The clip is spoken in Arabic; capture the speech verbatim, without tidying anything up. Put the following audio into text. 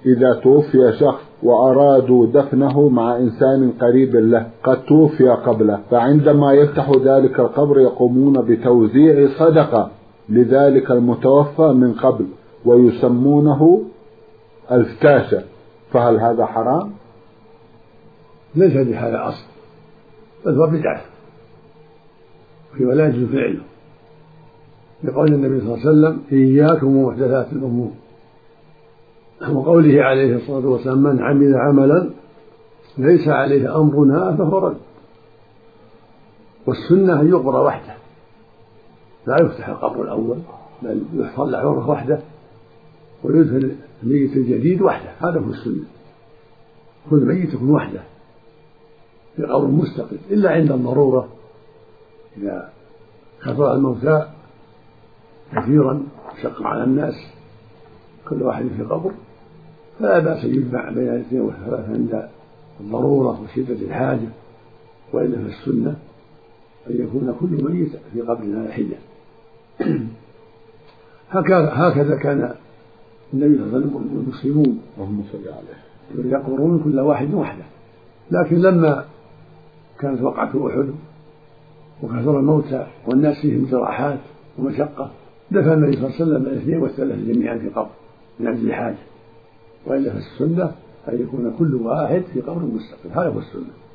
إذا توفي شخص وأرادوا دفنه مع إنسان قريب له قد توفي قبله، فعندما يفتح ذلك القبر يقومون بتوزيع صدقة لذلك المتوفى من قبل ويسمونه الفتاشة، فهل هذا حرام؟ ليس بهذا أصل، بل هو بدعة ولا يجوز فعله، لقول النبي صلى الله عليه وسلم إياكم ومحدثات الأمور، وقوله عليه الصلاة والسلام من عمل عملا ليس عليه أمرنا فهو رد. والسنة أن يقبر وحده، لا يفتح القبر الأول بل يصلى عمره وحده ويدفن الميت الجديد وحده، هذا هو السنة. كل ميت يكون وحده في قبر مستقل، إلا عند الضرورة إذا كثر الموتى كثيرا شق على الناس كل واحد في قبر فلا بأس يجمع بين الاثنين والثلاثة عند الضرورة وشدة الحاجة، وإلا في السنة أن يكون كل ميت في قبر على حدة. هكذا كان النبي صلى الله عليه وسلم والمسلمون يقبرون كل واحد وحده، لكن لما كانت وقعة أحد وكثر الموتى والناس فيهم جراحات ومشقة دفن النبي صلى الله عليه وسلم الاثنين والثلاثة جميعا في قبر من أجل الحاجة، وإلا في السنة أن يكون كل واحد في قبر مستقل، هذا هو السنة.